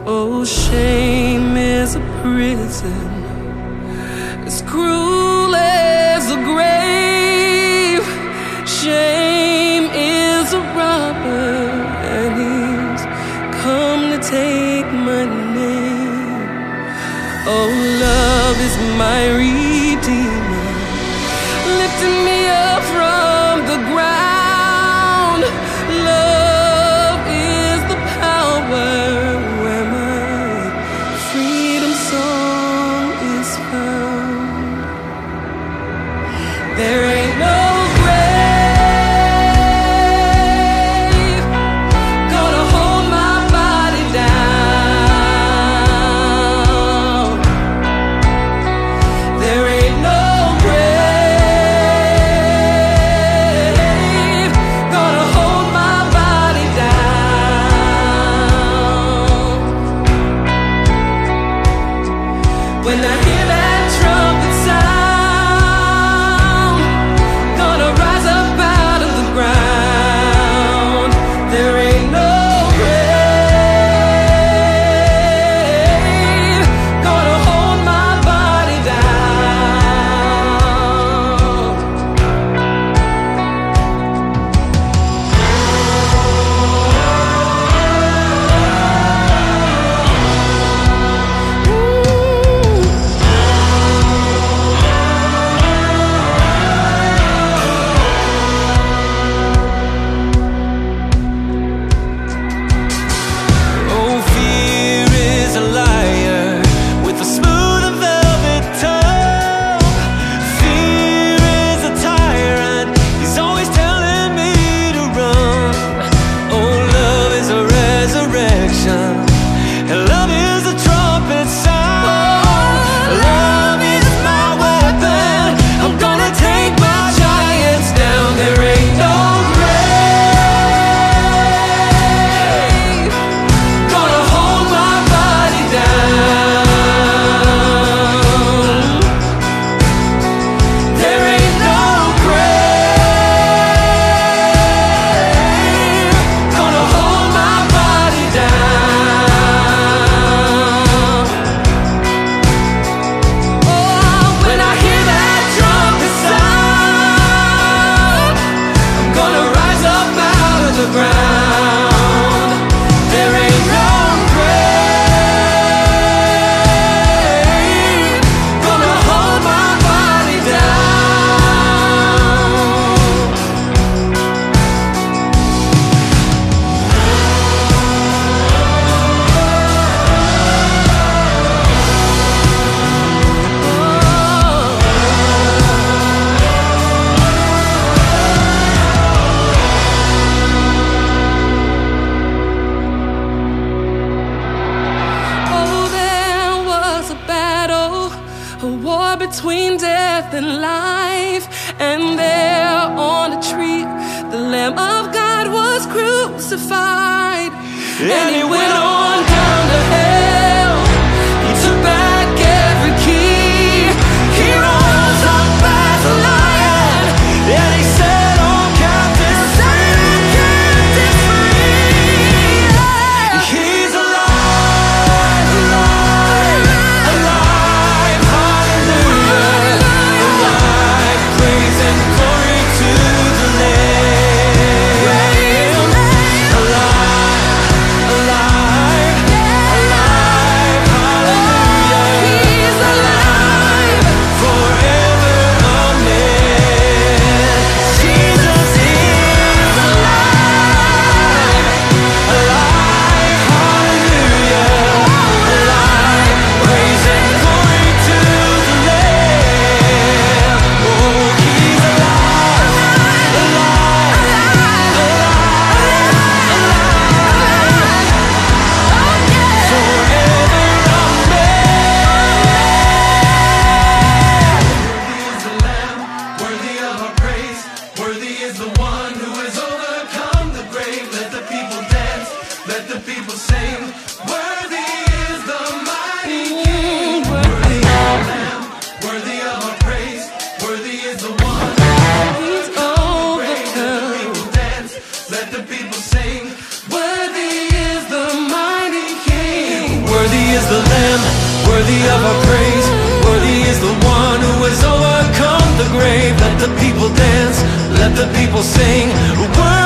Oh, shame is a prison as cruel as the grave. Shame is a robber, and he's come to take my name. Oh, love is my redeemer, lifting me up from the ground. Love is the power where my freedom song is found. There ain't no grave gonna hold my body down. There ain't no grave gonna hold my body down. When I hear that trumpet sound, gonna rise up out of the ground. There ain't no grave gonna hold my body down. Oh, fear is a liar with a smooth and velvet tongue. Fear is a tyrant, he's always telling me to run. Oh, love is a resurrection, and love is a trumpet sound. Love is my weapon, I'm gonna take my giants down. There ain't no grave gonna hold my body down. There ain't no grave gonna hold my body down. Oh, when I hear that trumpet sound, I'm gonna rise up out of the ground. There ain't no grave gonna hold my body down. Oh, there was a battle, a war between death and life. And there on a tree, the Lamb of God was crucified. And he went on down to hell, he took back every key. He rose up as a lion, and he set all captives free. He's alive, alive, alive, hallelujah. Alive, praise and glory to the Lamb. Alive, alive. worthy of our praise. Worthy is the one who has overcome the grave. Let the people dance, let the people sing. Worthy